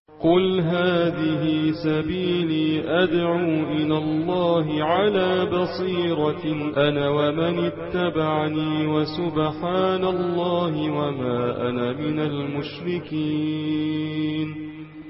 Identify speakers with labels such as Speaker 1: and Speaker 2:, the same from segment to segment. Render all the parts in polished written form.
Speaker 1: قل هذه سبيلي أدعو إلى الله على بصيرة أنا ومن اتبعني وسبحان الله وما أنا من المشركين.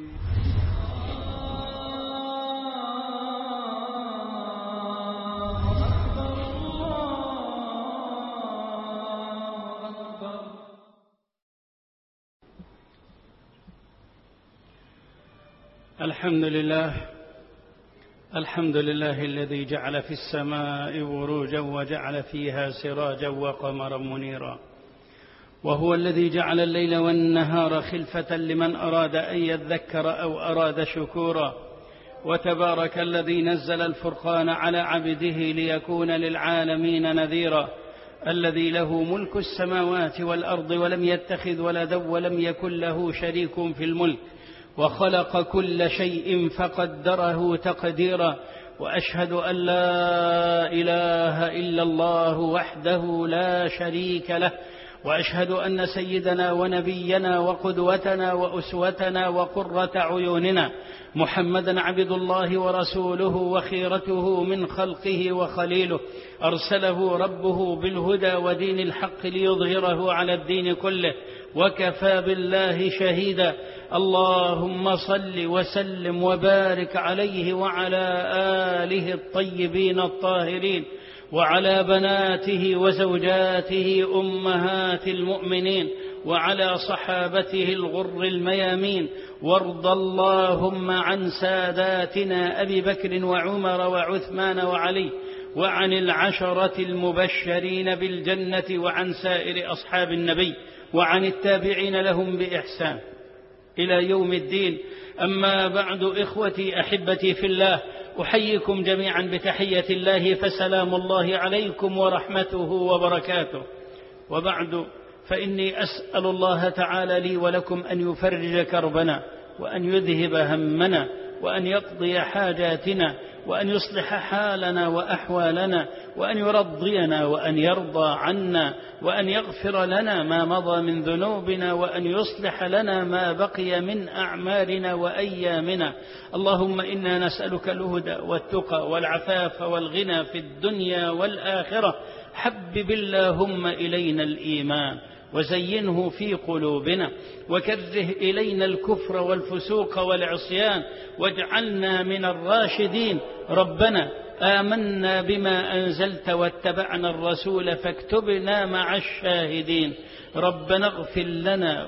Speaker 2: الحمد لله الذي جعل في السماء بروجا وجعل فيها سراجا وقمرا منيرا، وهو الذي جعل الليل والنهار خلفة لمن أراد أن يذكر أو أراد شكورا. وتبارك الذي نزل الفرقان على عبده ليكون للعالمين نذيرا، الذي له ملك السماوات والأرض ولم يتخذ ولدا ولم يكن له شريك في الملك، وخلق كل شيء فقدره تقديرا. وأشهد أن لا إله إلا الله وحده لا شريك له، وأشهد أن سيدنا ونبينا وقدوتنا وأسوتنا وقرة عيوننا محمدا عبد الله ورسوله وخيرته من خلقه وخليله، أرسله ربه بالهدى ودين الحق ليظهره على الدين كله، وكفى بالله شهيدا. اللهم صل وسلم وبارك عليه وعلى آله الطيبين الطاهرين، وعلى بناته وزوجاته أمهات المؤمنين، وعلى صحابته الغر الميامين. وارض اللهم عن ساداتنا أبي بكر وعمر وعثمان وعلي، وعن العشرة المبشرين بالجنة، وعن سائر أصحاب النبي، وعن التابعين لهم بإحسان إلى يوم الدين. أما بعد، إخوتي أحبتي في الله، أحييكم جميعا بتحية الله، فسلام الله عليكم ورحمته وبركاته. وبعد، فإني أسأل الله تعالى لي ولكم أن يفرج كربنا، وأن يذهب همنا، وأن يقضي حاجاتنا، وأن يصلح حالنا وأحوالنا، وأن يرضينا وأن يرضى عنا، وأن يغفر لنا ما مضى من ذنوبنا، وأن يصلح لنا ما بقي من أعمالنا وأيامنا. اللهم إنا نسألك الهدى والتقى والعفاف والغنى في الدنيا والآخرة. حبب اللهم إلينا الإيمان وزينه في قلوبنا، وكره إلينا الكفر والفسوق والعصيان، واجعلنا من الراشدين. ربنا آمنا بما أنزلت واتبعنا الرسول فاكتبنا مع الشاهدين. ربنا اغفر لنا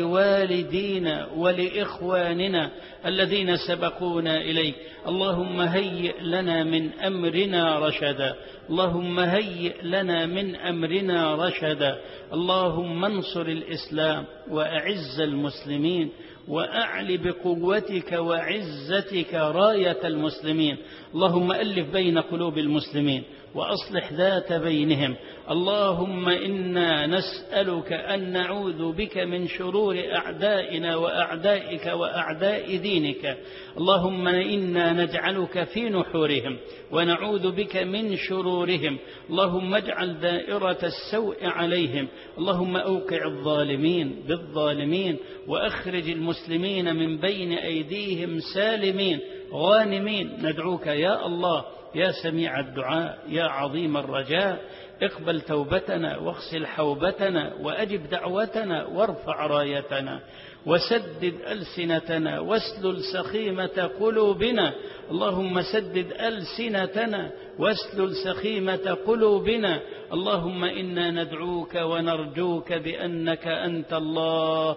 Speaker 2: ولوالدينا ولإخواننا الذين سبقونا إليك. اللهم هيئ لنا من أمرنا رشدا، اللهم هيئ لنا من أمرنا رشدا. اللهم انصر الإسلام وأعز المسلمين، وأعل بقوتك وعزتك راية المسلمين. اللهم ألف بين قلوب المسلمين وأصلح ذات بينهم. اللهم إنا نسألك أن نعوذ بك من شرور أعدائنا وأعدائك وأعداء دينك. اللهم إنا نجعلك في نحورهم ونعوذ بك من شرورهم. اللهم اجعل دائرة السوء عليهم. اللهم أوقع الظالمين بالظالمين، وأخرج المسلمين من بين أيديهم سالمين غانمين. ندعوك يا الله يا سميع الدعاء يا عظيم الرجاء، اقبل توبتنا واغسل حوبتنا وأجب دعوتنا وارفع رايتنا، وسدد ألسنتنا واسلل سخيمة قلوبنا. اللهم سدد ألسنتنا واسلل سخيمة قلوبنا. اللهم إنا ندعوك ونرجوك بأنك أنت الله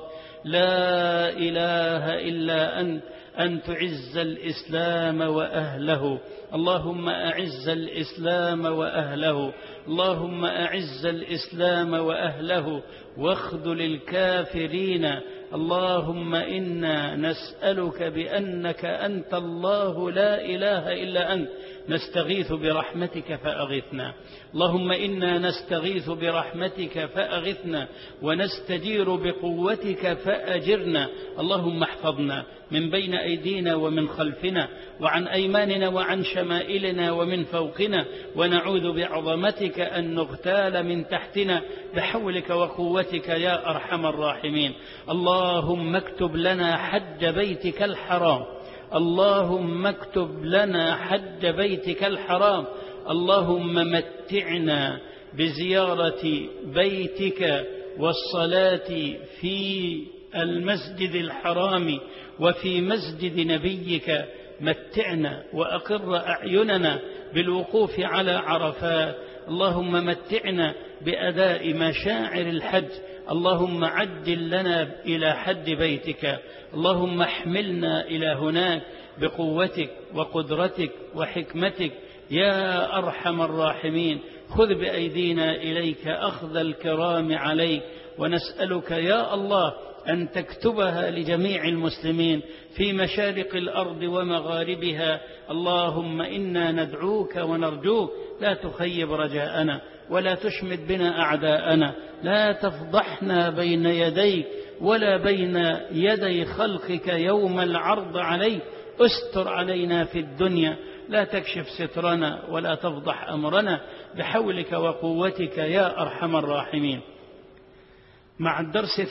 Speaker 2: لا إله إلا أنت، أن تعز الإسلام وأهله. اللهم أعز الإسلام وأهله، اللهم أعز الإسلام وأهله، واخذل الكافرين. اللهم إنا نسألك بأنك أنت الله لا إله إلا أنت، نستغيث برحمتك فأغثنا. اللهم إنا نستغيث برحمتك فأغثنا، ونستجير بقوتك فأجرنا. اللهم احفظنا من بين أيدينا ومن خلفنا وعن أيماننا وعن شمائلنا ومن فوقنا، ونعوذ بعظمتك أن نغتال من تحتنا بحولك وقوتك يا أرحم الراحمين. اللهم اكتب لنا حج بيتك الحرام، اللهم اكتب لنا حج بيتك الحرام، اللهم متعنا بزيارة بيتك والصلاة في المسجد الحرام وفي مسجد نبيك، متعنا وأقر أعيننا بالوقوف على عرفات، اللهم متعنا بأداء مشاعر الحج، اللهم عجل لنا إلى حج بيتك، اللهم احملنا إلى هناك بقوتك وقدرتك وحكمتك يا أرحم الراحمين. خذ بأيدينا إليك أخذ الكرام عليك، ونسألك يا الله أن تكتبها لجميع المسلمين في مشارق الأرض ومغاربها. اللهم إنا ندعوك ونرجوك، لا تخيب رجاءنا ولا تشمت بنا أعداءنا، لا تفضحنا بين يديك ولا بين يدي خلقك يوم العرض عليك. استر علينا في الدنيا، لا تكشف سترنا ولا تفضح أمرنا بحولك وقوتك يا أرحم الراحمين. مع الدرس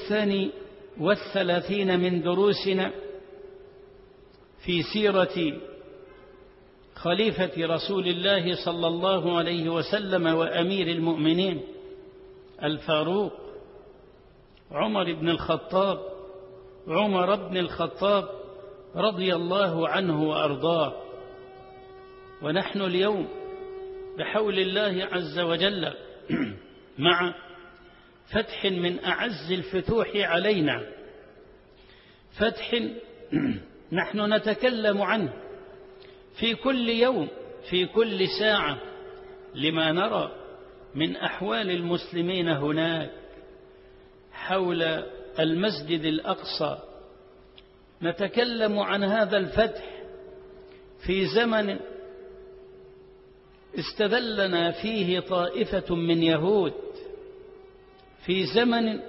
Speaker 2: 32 من دروسنا في سيرة خليفة رسول الله صلى الله عليه وسلم وأمير المؤمنين الفاروق عمر بن الخطاب رضي الله عنه وأرضاه. ونحن اليوم بحول الله عز وجل مع فتح من أعز الفتوح علينا، فتح نحن نتكلم عنه في كل يوم في كل ساعة لما نرى من أحوال المسلمين هناك حول المسجد الأقصى. نتكلم عن هذا الفتح في زمن استذلنا فيه طائفة من يهود، في زمن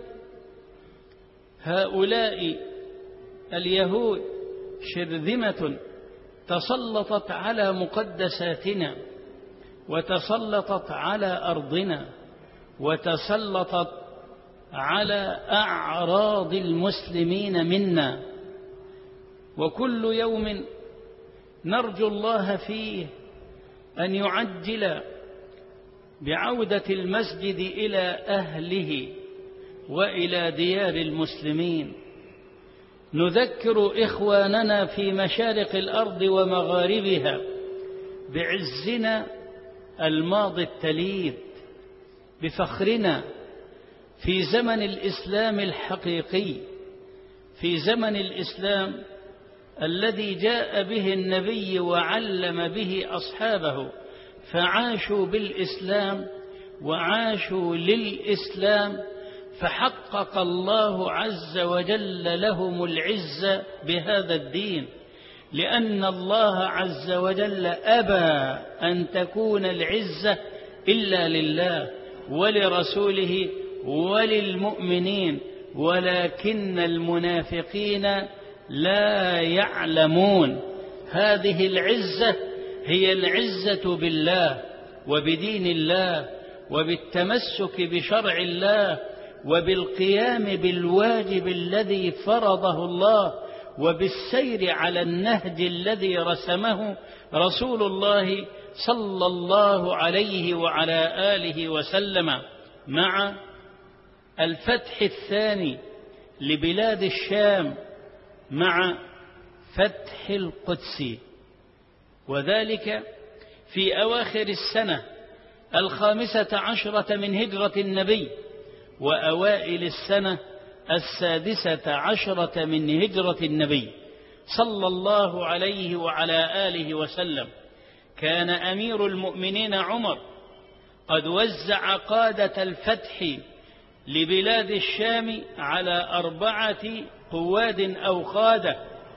Speaker 2: هؤلاء اليهود شرذمة تسلطت على مقدساتنا وتسلطت على أرضنا وتسلطت على أعراض المسلمين منا. وكل يوم نرجو الله فيه أن يعجل بعودة المسجد إلى أهله وإلى ديار المسلمين. نذكر إخواننا في مشارق الأرض ومغاربها بعزنا الماضي التليد، بفخرنا في زمن الإسلام الحقيقي، في زمن الإسلام الذي جاء به النبي وعلم به أصحابه، فعاشوا بالإسلام وعاشوا للإسلام، فحقق الله عز وجل لهم العزة بهذا الدين، لأن الله عز وجل أبى أن تكون العزة إلا لله ولرسوله وللمؤمنين، ولكن المنافقين لا يعلمون. هذه العزة هي العزة بالله وبدين الله وبالتمسك بشرع الله وبالقيام بالواجب الذي فرضه الله وبالسير على النهج الذي رسمه رسول الله صلى الله عليه وعلى آله وسلم. مع الفتح الثاني لبلاد الشام، مع فتح القدس، وذلك في أواخر السنة 15 من هجرة النبي وأوائل السنة 16 من هجرة النبي صلى الله عليه وعلى آله وسلم. كان أمير المؤمنين عمر قد وزع قادة الفتح لبلاد الشام على 4 قواد أو قادة: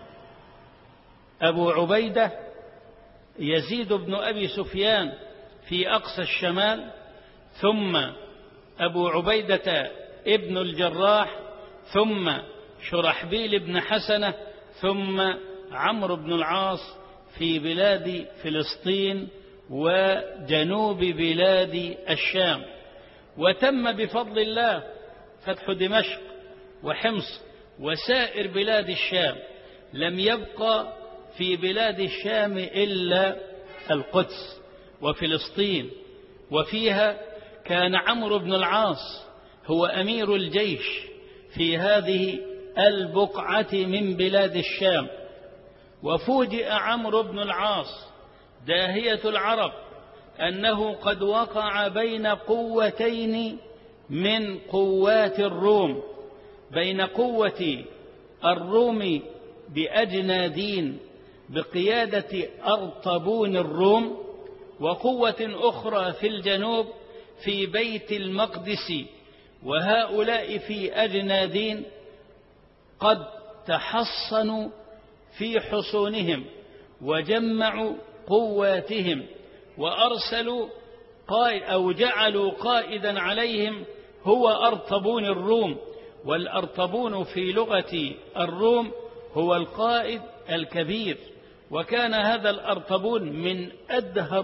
Speaker 2: أبو عبيدة يزيد بن أبي سفيان في أقصى الشمال، ثم أبو عبيدة ابن الجراح، ثم شرحبيل بن حسنة، ثم عمرو بن العاص في بلاد فلسطين وجنوب بلاد الشام. وتم بفضل الله فتح دمشق وحمص وسائر بلاد الشام، لم يبقى في بلاد الشام إلا القدس وفلسطين، وفيها كان عمرو بن العاص هو أمير الجيش في هذه البقعة من بلاد الشام. وفوجئ عمرو بن العاص داهية العرب أنه قد وقع بين قوتين من قوات الروم، بين قوة الروم بأجنادين بقيادة أرطبون الروم، وقوة أخرى في الجنوب في بيت المقدس، وهؤلاء في أجنادين قد تحصنوا في حصونهم وجمعوا قواتهم وأرسلوا أو جعلوا قائدا عليهم هو أرطبون الروم. والأرطبون في لغة الروم هو القائد الكبير، وكان هذا الأرطبون من أدهى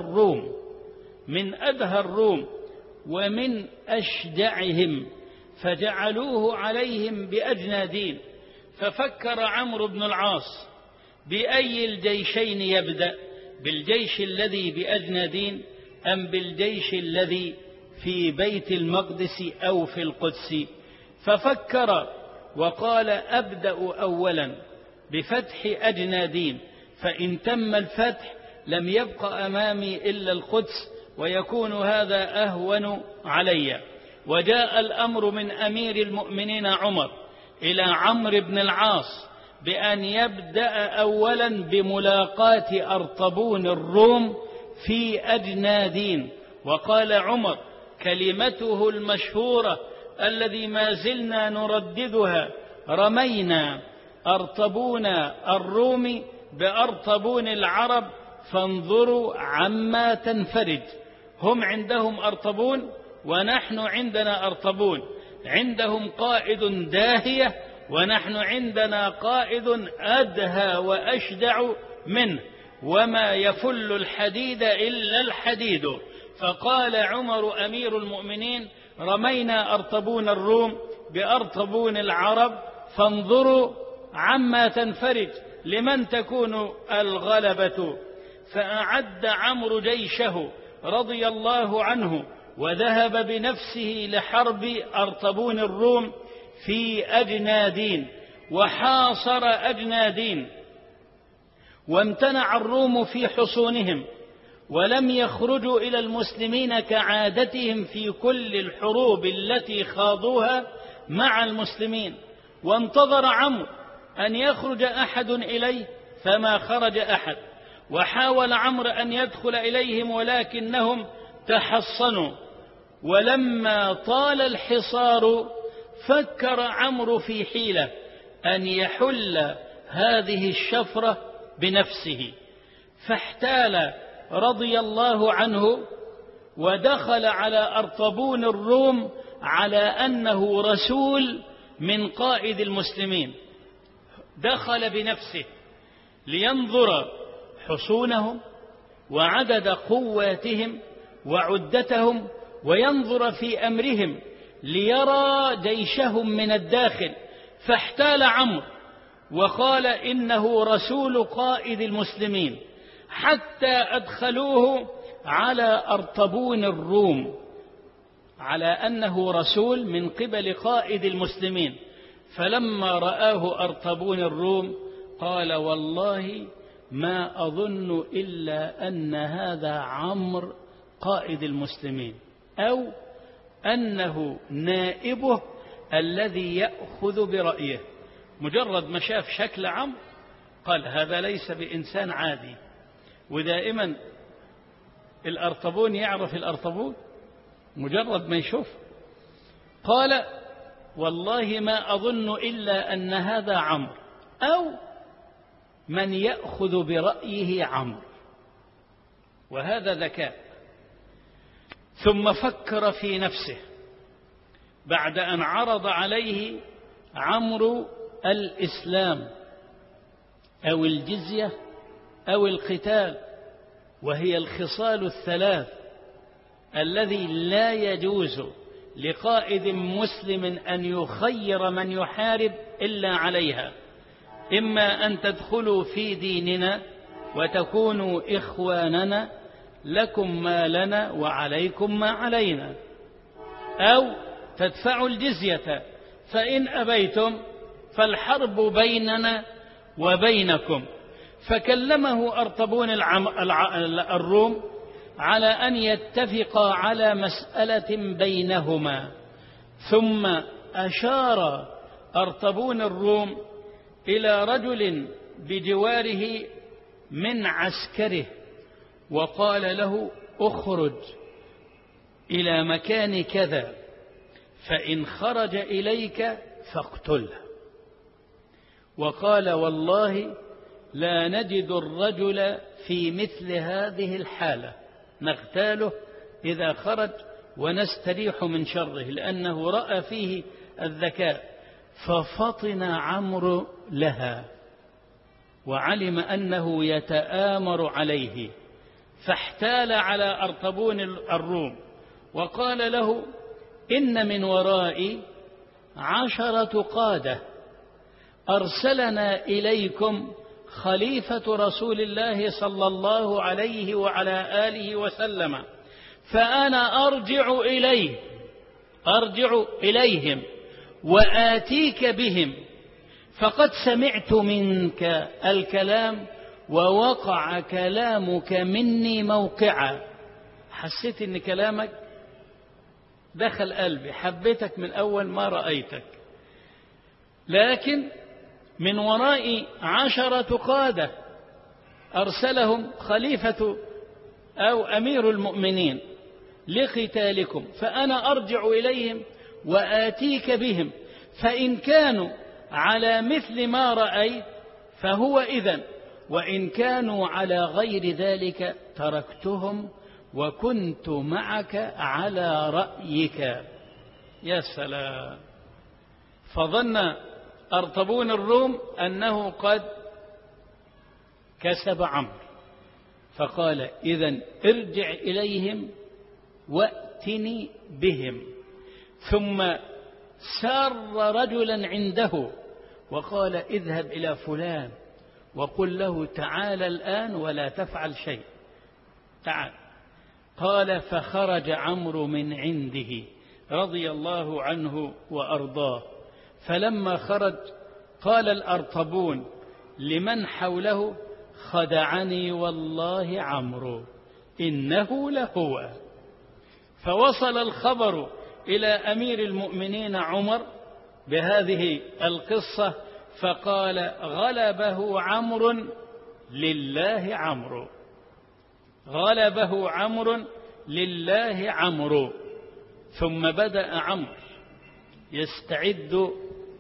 Speaker 2: الروم ومن أشجعهم، فجعلوه عليهم بأجنادين. ففكر عمرو بن العاص بأي الجيشين يبدأ، بالجيش الذي بأجنادين أم بالجيش الذي في بيت المقدس أو في القدس؟ ففكر وقال أبدأ أولا بفتح أجنادين، فإن تم الفتح لم يبق أمامي إلا القدس ويكون هذا أهون علي. وجاء الأمر من أمير المؤمنين عمر إلى عمرو بن العاص بأن يبدأ أولا بملاقاة أرطبون الروم في أجنادين. وقال عمر كلمته المشهورة الذي ما زلنا نرددها: رمينا أرطبون الروم بأرطبون العرب فانظروا عما تنفرج. هم عندهم أرطبون ونحن عندنا أرطبون، عندهم قائد داهية ونحن عندنا قائد أدهى وأشدع منه، وما يفل الحديد إلا الحديد. فقال عمر أمير المؤمنين: رمينا أرطبون الروم بأرطبون العرب فانظروا عما تنفرج، لمن تكون الغلبة؟ فأعد عمرو جيشه رضي الله عنه وذهب بنفسه لحرب أرطبون الروم في أجنادين، وحاصر أجنادين، وامتنع الروم في حصونهم، ولم يخرجوا إلى المسلمين كعادتهم في كل الحروب التي خاضوها مع المسلمين. وانتظر عمرو أن يخرج أحد إليه فما خرج أحد، وحاول عمرو أن يدخل إليهم ولكنهم تحصنوا. ولما طال الحصار فكر عمرو في حيلة أن يحل هذه الشفرة بنفسه، فاحتال رضي الله عنه ودخل على أرطبون الروم على أنه رسول من قائد المسلمين. دخل بنفسه لينظر حصونهم وعدد قواتهم وعدتهم، وينظر في أمرهم ليرى جيشهم من الداخل. فاحتال عمرو وقال إنه رسول قائد المسلمين، حتى أدخلوه على أرطبون الروم على أنه رسول من قبل قائد المسلمين. فلما رآه أرطبون الروم قال: والله ما أظن إلا أن هذا عمرو قائد المسلمين، أو أنه نائبه الذي يأخذ برأيه. مجرد ما شاف شكل عمرو قال: هذا ليس بإنسان عادي. ودائما الأرطبون يعرف الأرطبون مجرد ما يشوف. قال: والله ما أظن إلا أن هذا عمرو، أو من يأخذ برأيه عمرو. وهذا ذكاء. ثم فكر في نفسه بعد أن عرض عليه عمرو الإسلام أو الجزية أو القتال، وهي الخصال الثلاث الذي لا يجوز لقائد مسلم أن يخير من يحارب إلا عليها: إما أن تدخلوا في ديننا وتكونوا إخواننا لكم ما لنا وعليكم ما علينا، أو تدفعوا الجزية، فإن أبيتم فالحرب بيننا وبينكم. فكلمه أرطبون الروم على أن يتفقا على مسألة بينهما، ثم أشار أرطبون الروم إلى رجل بجواره من عسكره وقال له: اخرج إلى مكان كذا، فإن خرج إليك فاقتله. وقال: والله لا نجد الرجل في مثل هذه الحالة، نغتاله إذا خرج ونستريح من شره، لأنه رأى فيه الذكاء. ففطن عمرو لها وعلم أنه يتآمر عليه، فاحتال على أرطبون الروم وقال له: إن من ورائي 10 قادة أرسلنا إليكم خليفة رسول الله صلى الله عليه وعلى آله وسلم، فأنا أرجع إليهم وآتيك بهم، فقد سمعت منك الكلام ووقع كلامك مني موقعا. حسيت إن كلامك دخل قلبي، حبيتك من أول ما رأيتك، لكن من وراء 10 قادة أرسلهم خليفة أو أمير المؤمنين لقتالكم، فأنا أرجع إليهم وآتيك بهم، فإن كانوا على مثل ما رأيت فهو إذن، وإن كانوا على غير ذلك تركتهم وكنت معك على رأيك. يا سلام! فظن أرطبون الروم أنه قد كسب عمرو، فقال: إذن ارجع إليهم وأتني بهم. ثم سار رجلا عنده وقال: اذهب إلى فلان وقل له تعال الآن ولا تفعل شيء، تعال. قال: فخرج عمرو من عنده رضي الله عنه وأرضاه، فلما خرج قال الأرطبون لمن حوله: خدعني والله عمرو إنه لهو. فوصل الخبر إلى أمير المؤمنين عمر بهذه القصة، فقال: غلبه عمرو لله عمرو، غلبه عمرو لله عمرو. ثم بدأ عمرو يستعد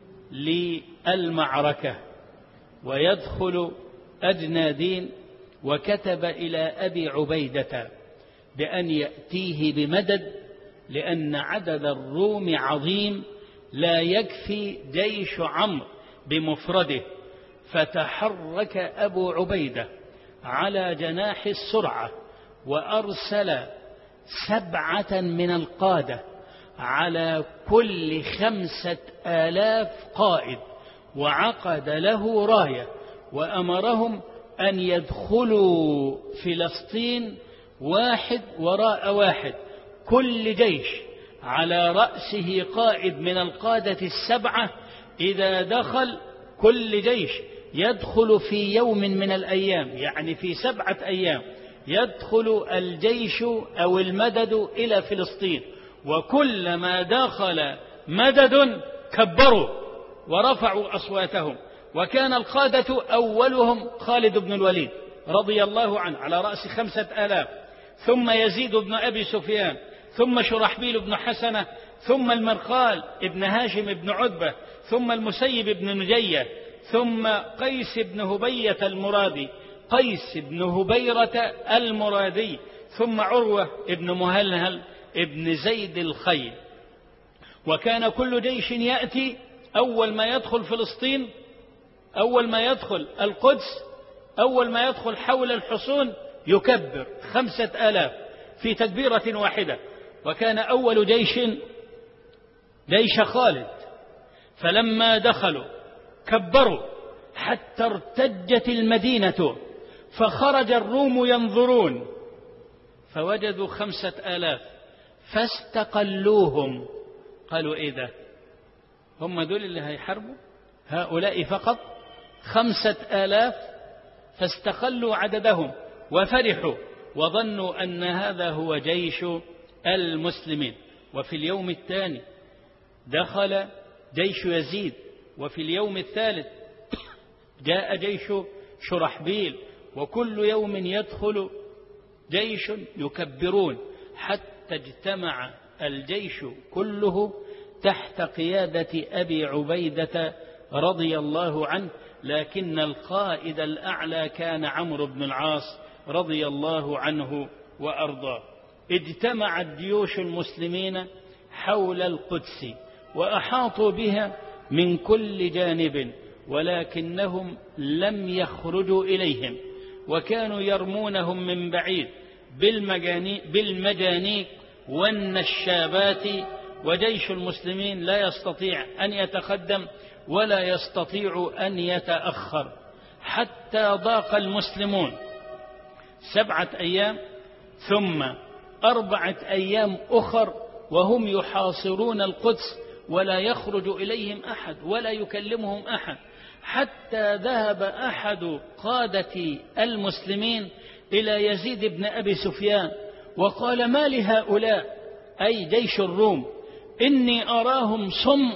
Speaker 2: للمعركة ويدخل أجنادين، وكتب إلى أبي عبيدة بأن يأتيه بمدد، لأن عدد الروم عظيم لا يكفي جيش عمرو بمفرده. فتحرك أبو عبيدة على جناح السرعة وأرسل 7 من القادة على كل 5000 قائد، وعقد له راية وأمرهم أن يدخلوا فلسطين واحد وراء واحد، كل جيش على رأسه قائد من القادة 7. إذا دخل كل جيش يدخل في يوم من الأيام، يعني في 7 أيام يدخل الجيش أو المدد إلى فلسطين، وكلما دخل مدد كبروا ورفعوا أصواتهم. وكان القادة أولهم خالد بن الوليد رضي الله عنه على رأس 5000، ثم يزيد بن أبي سفيان، ثم شرحبيل بن حسنة، ثم المرقال ابن هاشم بن عتبة، ثم المسيب بن نجية، ثم قيس بن هبية المرادي، قيس بن هبيرة المرادي، ثم عروة ابن مهلهل ابن زيد الخيل. وكان كل جيش يأتي أول ما يدخل فلسطين أول ما يدخل القدس، أول ما يدخل حول الحصون يكبر 5000 في تكبيرة واحدة. وكان أول جيش خالد، فلما دخلوا كبروا حتى ارتجت المدينة، فخرج الروم ينظرون فوجدوا 5000 فاستقلوهم. قالوا إيه ده؟ هم دول اللي هيحاربوا؟ هؤلاء فقط 5000 فاستقلوا عددهم وفرحوا وظنوا أن هذا هو جيش المسلمين. وفي اليوم الثاني دخل جيش يزيد، وفي اليوم الثالث جاء جيش شرحبيل، وكل يوم يدخل جيش يكبرون حتى اجتمع الجيش كله تحت قيادة أبي عبيدة رضي الله عنه، لكن القائد الأعلى كان عمرو بن العاص رضي الله عنه وأرضاه. اجتمعت جيوش المسلمين حول القدس وأحاطوا بها من كل جانب، ولكنهم لم يخرجوا إليهم، وكانوا يرمونهم من بعيد بالمجانيق والنشابات، وجيش المسلمين لا يستطيع أن يتقدم ولا يستطيع أن يتأخر، حتى ضاق المسلمون 7 أيام ثم 4 أيام أخر وهم يحاصرون القدس ولا يخرج إليهم أحد ولا يكلمهم أحد، حتى ذهب أحد قادة المسلمين إلى يزيد بن أبي سفيان وقال: ما لهؤلاء، أي جيش الروم، إني أراهم صم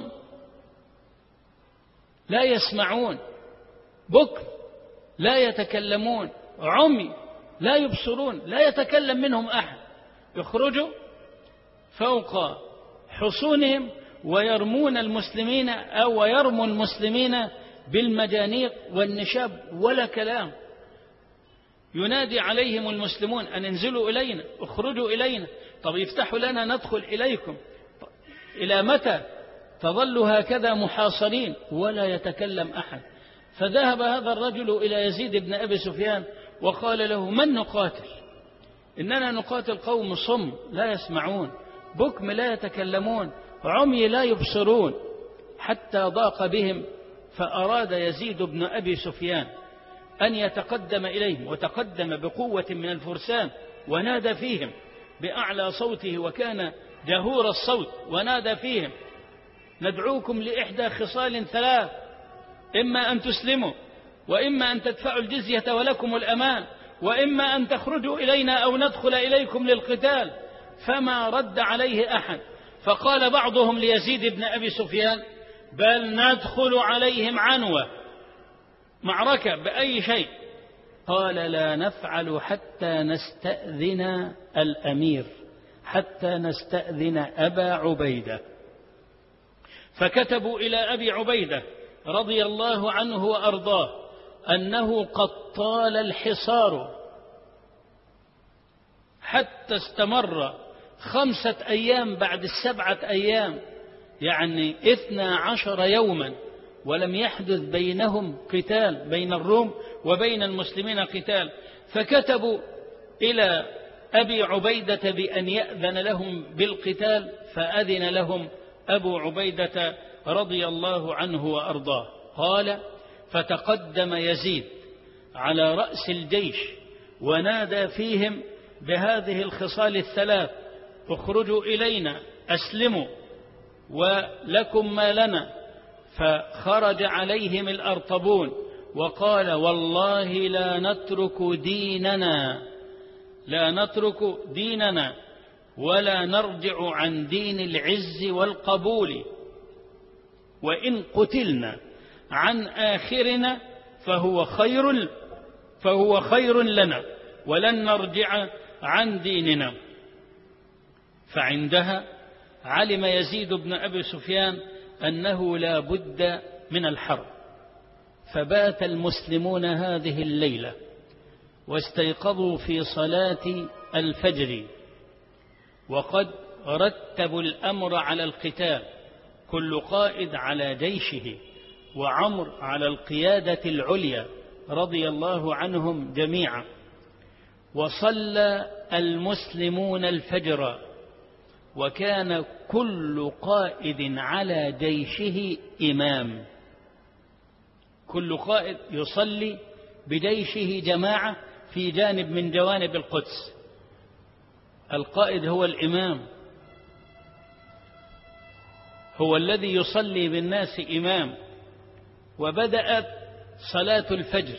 Speaker 2: لا يسمعون، بكم لا يتكلمون، عمي لا يبصرون، لا يتكلم منهم أحد. يخرجوا فوق حصونهم ويرمون المسلمين أو ويرموا المسلمين بالمجانيق والنشاب ولا كلام. ينادي عليهم المسلمون أن انزلوا إلينا، اخرجوا إلينا، طب يفتحوا لنا ندخل إليكم، إلى متى تظلوا هكذا محاصرين؟ ولا يتكلم أحد. فذهب هذا الرجل إلى يزيد بن أبي سفيان وقال له: من نقاتل؟ إننا نقاتل قوم صم لا يسمعون، بكم لا يتكلمون، عمي لا يبصرون. حتى ضاق بهم، فأراد يزيد بن أبي سفيان أن يتقدم إليهم، وتقدم بقوة من الفرسان ونادى فيهم بأعلى صوته، وكان جهور الصوت، ونادى فيهم: ندعوكم لإحدى خصال 3، إما أن تسلموا، وإما أن تدفعوا الجزية ولكم الأمان، وإما أن تخرجوا إلينا أو ندخل إليكم للقتال. فما رد عليه أحد. فقال بعضهم ليزيد بن أبي سفيان: بل ندخل عليهم عنوة، معركة بأي شيء. قال: لا نفعل حتى نستأذن الأمير، حتى نستأذن أبا عبيدة. فكتبوا إلى أبي عبيدة رضي الله عنه وأرضاه أنه قد طال الحصار حتى استمر 5 أيام بعد 7 أيام، يعني 12 يوما، ولم يحدث بينهم قتال، بين الروم وبين المسلمين قتال. فكتبوا إلى أبي عبيدة بأن يأذن لهم بالقتال، فأذن لهم أبو عبيدة رضي الله عنه وأرضاه. قال: فتقدم يزيد على رأس الجيش ونادى فيهم بهذه الخصال 3: اخرجوا إلينا، أسلموا، ولكم ما لنا. فخرج عليهم الأرطبون وقال: والله لا نترك ديننا ولا نرجع عن دين العز والقبول، وإن قتلنا عن آخرنا فهو خير لنا، ولن نرجع عن ديننا. فعندها علم يزيد بن أبي سفيان أنه لا بد من الحرب، فبات المسلمون هذه الليلة واستيقظوا في صلاة الفجر، وقد رتبوا الأمر على القتال، كل قائد على جيشه، وعمر على القيادة العليا رضي الله عنهم جميعا. وصلى المسلمون الفجر، وكان كل قائد على جيشه إمام، كل قائد يصلي بجيشه جماعة في جانب من جوانب القدس، القائد هو الإمام، هو الذي يصلي بالناس إمام. وبدأت صلاة الفجر،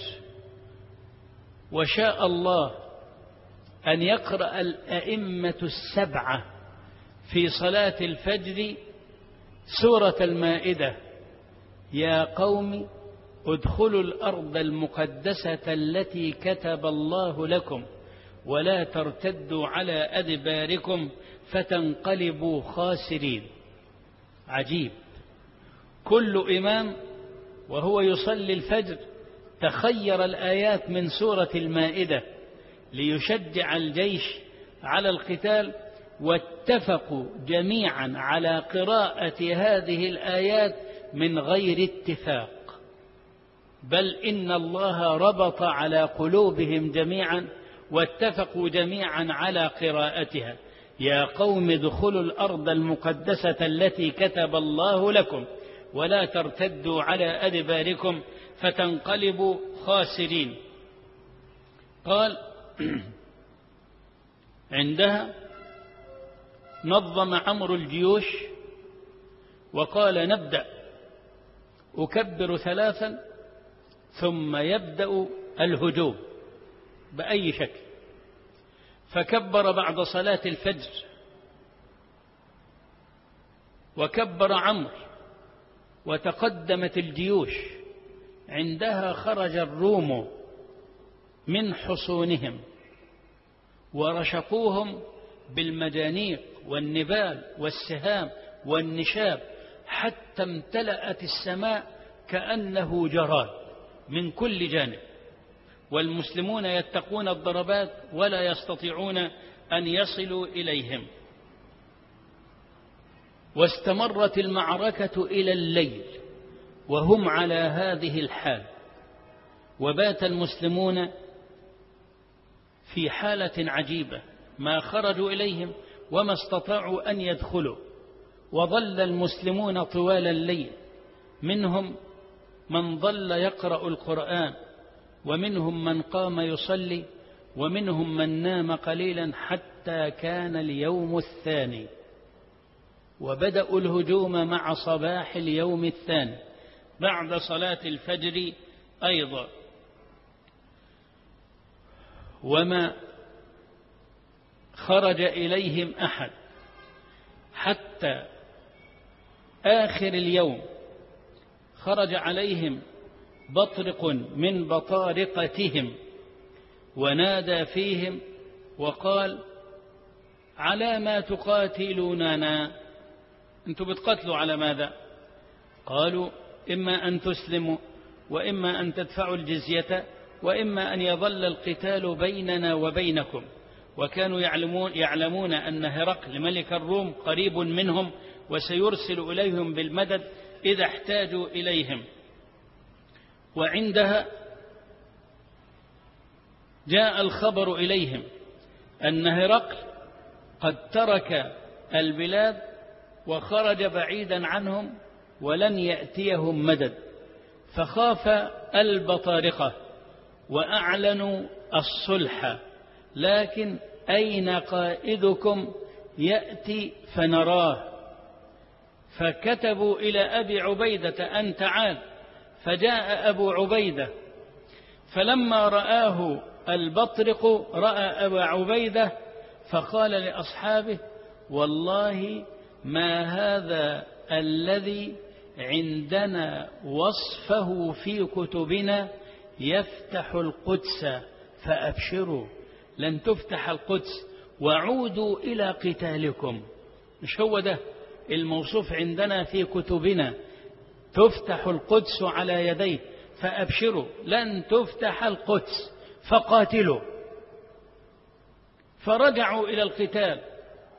Speaker 2: وشاء الله أن يقرأ الأئمة السبعة في صلاة الفجر سورة المائدة: يا قوم ادخلوا الأرض المقدسة التي كتب الله لكم ولا ترتدوا على أدباركم فتنقلبوا خاسرين. عجيب، كل إمام وهو يصلي الفجر تخير الآيات من سورة المائدة ليشجع الجيش على القتال، واتفقوا جميعا على قراءة هذه الآيات من غير اتفاق، بل إن الله ربط على قلوبهم جميعا واتفقوا جميعا على قراءتها: يا قوم ادخلوا الأرض المقدسة التي كتب الله لكم ولا ترتدوا على أدباركم فتنقلبوا خاسرين. قال عندها نظم عمرو الجيوش وقال: نبدأ، أكبر 3 ثم يبدأ الهجوم بأي شكل. فكبر بعد صلاة الفجر، وكبر عمرو، وتقدمت الجيوش. عندها خرج الروم من حصونهم ورشقوهم بالمجانيق والنبال والسهام والنشاب حتى امتلأت السماء كأنه جراد من كل جانب، والمسلمون يتقون الضربات ولا يستطيعون أن يصلوا إليهم. واستمرت المعركة إلى الليل وهم على هذه الحال، وبات المسلمون في حالة عجيبة، ما خرجوا إليهم وما استطاعوا أن يدخلوا. وظل المسلمون طوال الليل، منهم من ظل يقرأ القرآن، ومنهم من قام يصلي، ومنهم من نام قليلا حتى كان اليوم الثاني. وبدأوا الهجوم مع صباح اليوم الثاني بعد صلاة الفجر أيضا، وما خرج إليهم أحد حتى آخر اليوم. خرج عليهم بطرق من بطارقتهم ونادى فيهم وقال: على ما تقاتلوننا؟ أنتم بتقتلوا على ماذا؟ قالوا: إما أن تسلموا، وإما أن تدفعوا الجزية، وإما أن يظل القتال بيننا وبينكم. وكانوا يعلمون أن هرقل ملك الروم قريب منهم وسيرسل إليهم بالمدد إذا احتاجوا إليهم. وعندها جاء الخبر إليهم أن هرقل قد ترك البلاد وخرج بعيدا عنهم ولن يأتيهم مدد، فخاف البطارقة وأعلنوا الصلح: لكن أين قائدكم؟ يأتي فنراه. فكتبوا إلى أبي عبيدة أن تعال، فجاء أبو عبيدة، فلما رآه البطرق رأى أبا عبيدة فقال لأصحابه: والله ما هذا الذي عندنا وصفه في كتبنا يفتح القدس، فأبشروا لن تفتح القدس وعودوا إلى قتالكم. مش هو ده الموصوف عندنا في كتبنا؟ تفتح القدس على يديه، فأبشروا لن تفتح القدس فقاتلوا. فرجعوا إلى القتال.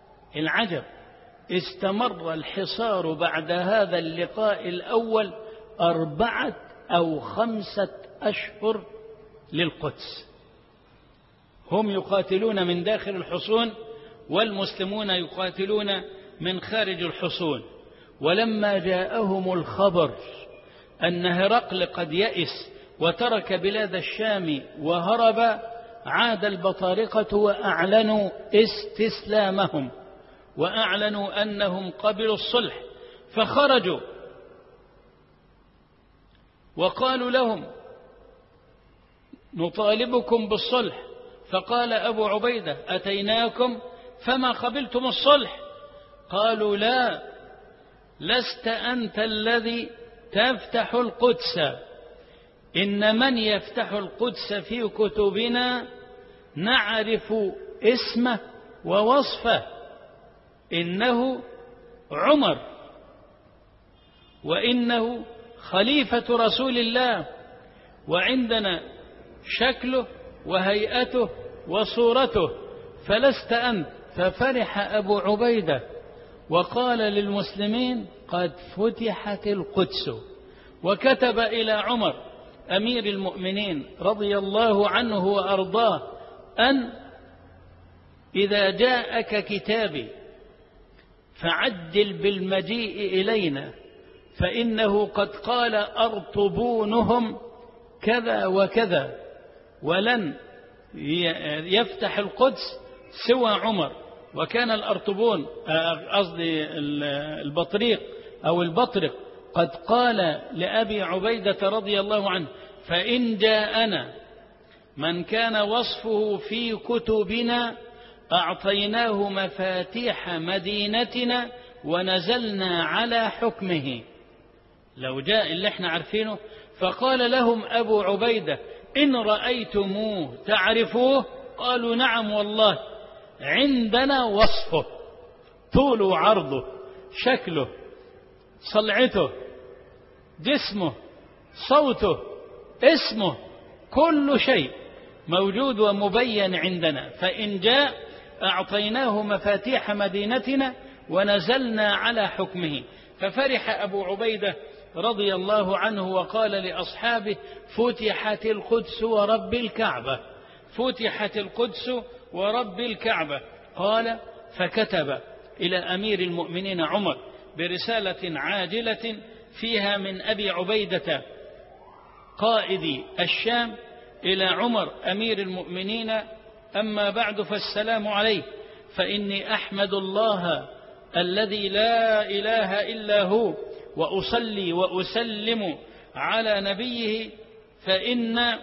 Speaker 2: العجب، استمر الحصار بعد هذا اللقاء الأول 4 أو 5 أشهر للقدس. هم يقاتلون من داخل الحصون والمسلمون يقاتلون من خارج الحصون. ولما جاءهم الخبر أن هرقل قد يئس وترك بلاد الشام وهرب، عاد البطارقة وأعلنوا استسلامهم وأعلنوا أنهم قبلوا الصلح، فخرجوا وقالوا لهم نطالبكم بالصلح. فقال أبو عبيدة أتيناكم فما قبلتم الصلح؟ قالوا لا، لست أنت الذي تفتح القدس، إن من يفتح القدس في كتبنا نعرف اسمه ووصفه، إنه عمر، وإنه خليفة رسول الله، وعندنا شكله وهيئته وصورته، فلست أنت. ففرح أبو عبيدة وقال للمسلمين قد فتحت القدس، وكتب إلى عمر أمير المؤمنين رضي الله عنه وأرضاه أن إذا جاءك كتابي فعجل بالمجيء إلينا، فإنه قد قال أرطبونهم كذا وكذا، ولن يفتح القدس سوى عمر. وكان الأرطبون قصدي البطريق أو البطرق قد قال لأبي عبيدة رضي الله عنه فإن جاءنا من كان وصفه في كتبنا أعطيناه مفاتيح مدينتنا ونزلنا على حكمه. لو جاء اللي احنا عارفينه. فقال لهم أبو عبيدة إن رأيتموه تعرفوه؟ قالوا نعم والله، عندنا وصفه، طوله وعرضه، شكله، صلعته، جسمه، صوته، اسمه، كل شيء موجود ومبين عندنا، فإن جاء أعطيناه مفاتيح مدينتنا ونزلنا على حكمه. ففرح أبو عبيدة رضي الله عنه وقال لأصحابه فتحت القدس ورب الكعبة، فتحت القدس ورب الكعبة. قال فكتب إلى أمير المؤمنين عمر برسالة عاجلة فيها من أبي عبيدة قائد الشام إلى عمر أمير المؤمنين أما بعد فالسلام عليه، فإني أحمد الله الذي لا إله إلا هو وأصلي وأسلم على نبيه، فإن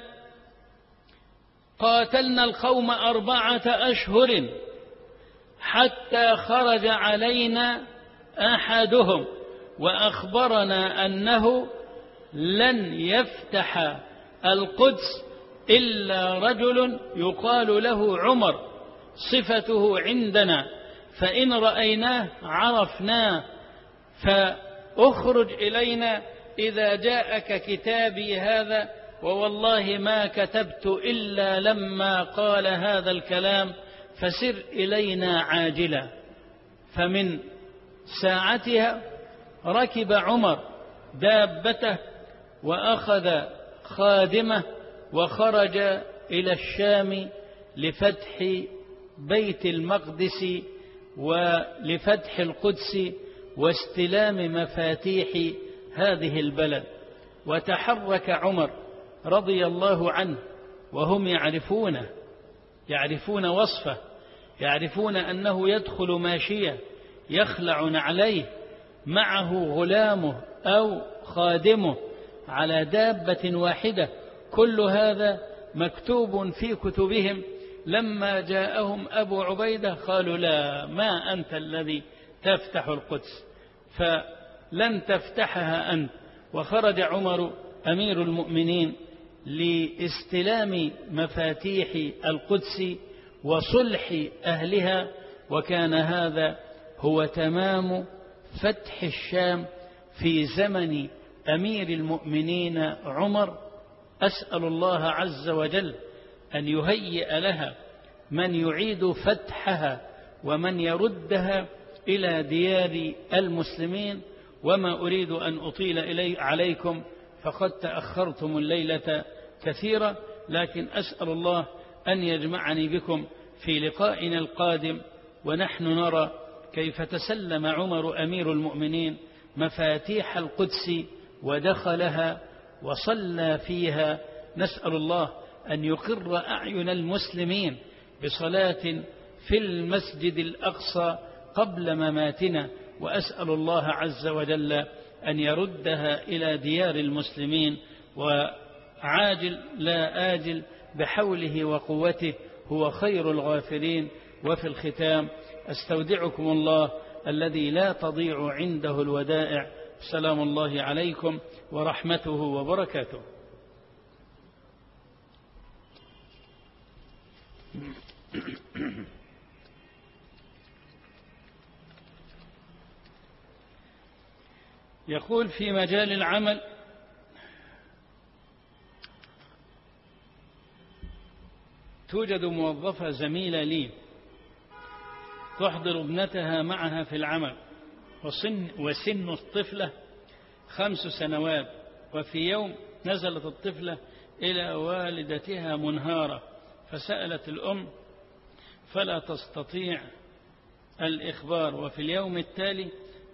Speaker 2: قاتلنا القوم 4 أشهر حتى خرج علينا أحدهم وأخبرنا أنه لن يفتح القدس إلا رجل يقال له عمر، صفته عندنا، فإن رأيناه عرفناه، فأخرج إلينا إذا جاءك كتابي هذا، ووالله ما كتبت إلا لما قال هذا الكلام، فسر إلينا عاجلا. فمن ساعتها ركب عمر دابته وأخذ خادمه وخرج إلى الشام لفتح بيت المقدس ولفتح القدس واستلام مفاتيح هذه البلد. وتحرك عمر رضي الله عنه وهم يعرفون وصفه، يعرفون أنه يدخل ماشية يخلع نعليه معه غلامه أو خادمه على دابة واحدة، كل هذا مكتوب في كتبهم. لما جاءهم أبو عبيدة قالوا لا، ما أنت الذي تفتح القدس، فلن تفتحها أنت. وخرج عمر أمير المؤمنين لاستلام مفاتيح القدس وصلح أهلها، وكان هذا هو تمام فتح الشام في زمن أمير المؤمنين عمر. أسأل الله عز وجل أن يهيئ لها من يعيد فتحها ومن يردها إلى ديار المسلمين، وما أريد أن أطيل عليكم فقد تأخرتم الليلة كثيرا، لكن أسأل الله أن يجمعني بكم في لقائنا القادم ونحن نرى كيف تسلم عمر أمير المؤمنين مفاتيح القدس ودخلها وصلى فيها. نسأل الله أن يقر أعين المسلمين بصلاة في المسجد الأقصى قبل مماتنا، وأسأل الله عز وجل أن يردها إلى ديار المسلمين وعاجل لا آجل بحوله وقوته، هو خير الغافرين. وفي الختام أستودعكم الله الذي لا تضيع عنده الودائع. سلام الله عليكم ورحمته وبركاته. يقول: في مجال العمل توجد موظفة زميلة لي تحضر ابنتها معها في العمل، وسن الطفلة 5 سنوات. وفي يوم نزلت الطفلة إلى والدتها منهارة، فسألت الأم فلا تستطيع الإخبار. وفي اليوم التالي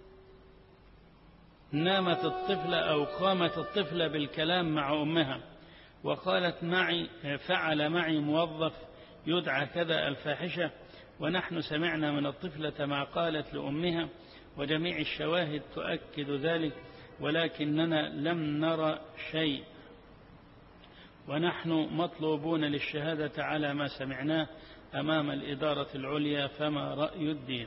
Speaker 2: نامت الطفلة أو قامت الطفلة بالكلام مع أمها وقالت: فعل معي موظف يدعى كذا الفاحشة، ونحن سمعنا من الطفلة ما قالت لأمها، وجميع الشواهد تؤكد ذلك، ولكننا لم نرى شيء، ونحن مطلوبون للشهادة على ما سمعناه أمام الإدارة العليا، فما رأي الدين؟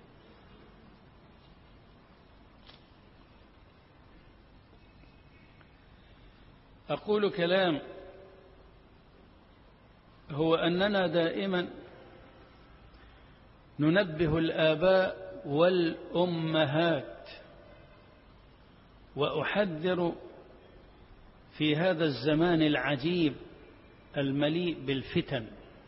Speaker 2: أقول كلام هو أننا دائما ننبه الآباء والأمهات، وأحذر في هذا الزمان العجيب المليء بالفتن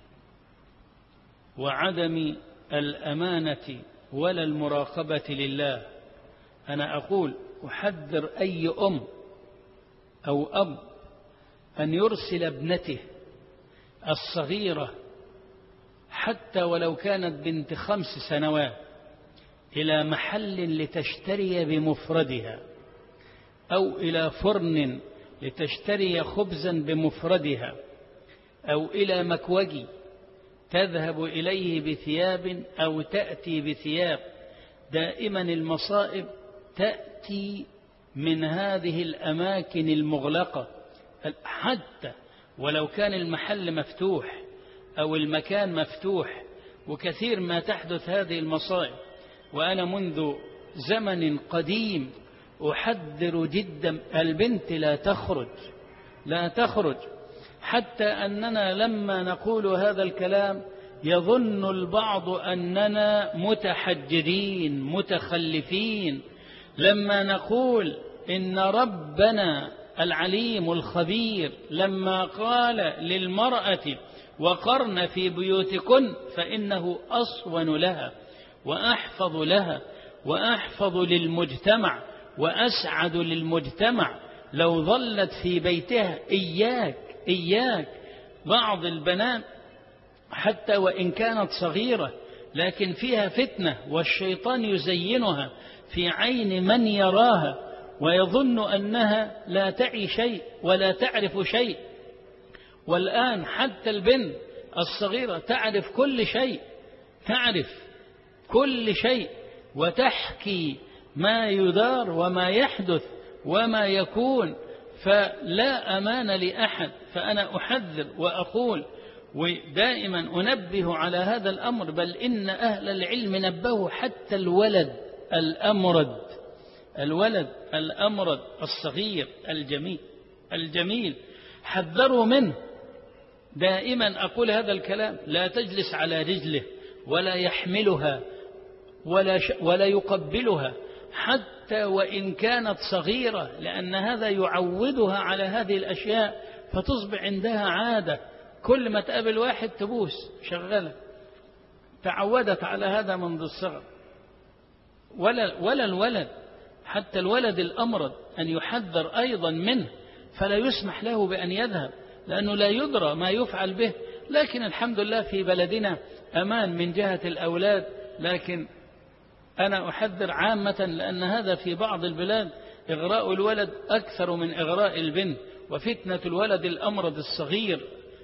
Speaker 2: وعدم الأمانة ولا المراقبة لله. أنا أقول أحذر أي أم أو أب أن يرسل ابنته الصغيرة حتى ولو كانت بنت 5 سنوات إلى محل لتشتري بمفردها، أو إلى فرن لتشتري خبزا بمفردها، أو إلى مكوجي تذهب إليه بثياب أو تأتي بثياب. دائما المصائب تأتي من هذه الأماكن المغلقة، حتى ولو كان المحل مفتوح أو المكان مفتوح، وكثير ما تحدث هذه المصائب. وأنا منذ زمن قديم أحذر جدا البنت لا تخرج، حتى أننا لما نقول هذا الكلام يظن البعض أننا متحجرين متخلفين. لما نقول إن ربنا العليم الخبير لما قال للمرأة وقرن في بيوتكن فإنه أصون لها وأحفظ للمجتمع وأسعد للمجتمع لو ظلت في بيتها. إياك بعض البنات حتى وإن كانت صغيرة لكن فيها فتنة، والشيطان يزينها في عين من يراها ويظن أنها لا تعي شيء ولا تعرف شيء. والآن حتى البنت الصغيرة تعرف كل شيء وتحكي ما يدار وما يحدث وما يكون، فلا أمان لأحد. فأنا أحذر وأقول ودائما أنبه على هذا الأمر، بل إن أهل العلم نبهوا حتى الولد الأمرد الصغير الجميل حذروا منه. دائما أقول هذا الكلام: لا تجلس على رجله ولا يحملها ولا يقبلها حتى وإن كانت صغيرة، لأن هذا يعودها على هذه الأشياء فتصبح عندها عادة. كل ما تقابل واحد تبوس، شغلة، تعودت على هذا منذ الصغر. ولا الولد حتى الولد الأمرض أن يحذر أيضا منه، فلا يسمح له بأن يذهب، لأنه لا يدرى ما يفعل به. لكن الحمد لله في بلدنا أمان من جهة الأولاد، لكن أنا أحذر عامة، لأن هذا في بعض البلاد إغراء الولد أكثر من إغراء البنت، وفتنة الولد الأمرض الصغير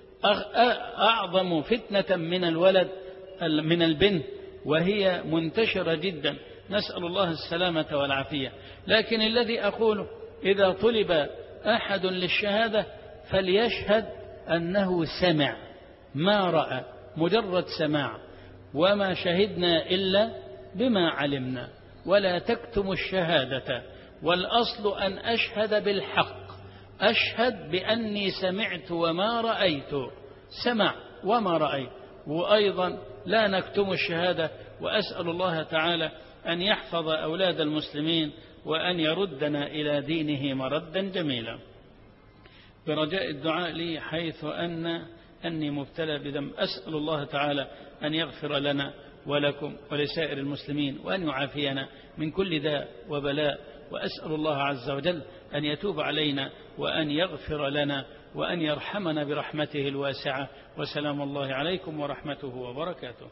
Speaker 2: أعظم فتنة من البنت، وهي منتشرة جدا، نسأل الله السلامة والعافية. لكن الذي أقوله إذا طلب أحد للشهادة فليشهد أنه سمع ما رأى، مجرد سماع، وما شهدنا إلا بما علمنا، ولا تكتم الشهادة، والأصل أن أشهد بالحق، أشهد بأني سمعت وما رأيت، سمع وما رأيت، وأيضا لا نكتم الشهادة. وأسأل الله تعالى أن يحفظ أولاد المسلمين وأن يردنا إلى دينه مردا جميلا. برجاء الدعاء لي حيث أني مبتلى بذنب، أسأل الله تعالى أن يغفر لنا ولكم ولسائر المسلمين، وأن يعافينا من كل داء وبلاء. وأسأل الله عز وجل أن يتوب علينا وأن يغفر لنا وأن يرحمنا برحمته الواسعة. وسلام الله عليكم ورحمته وبركاته.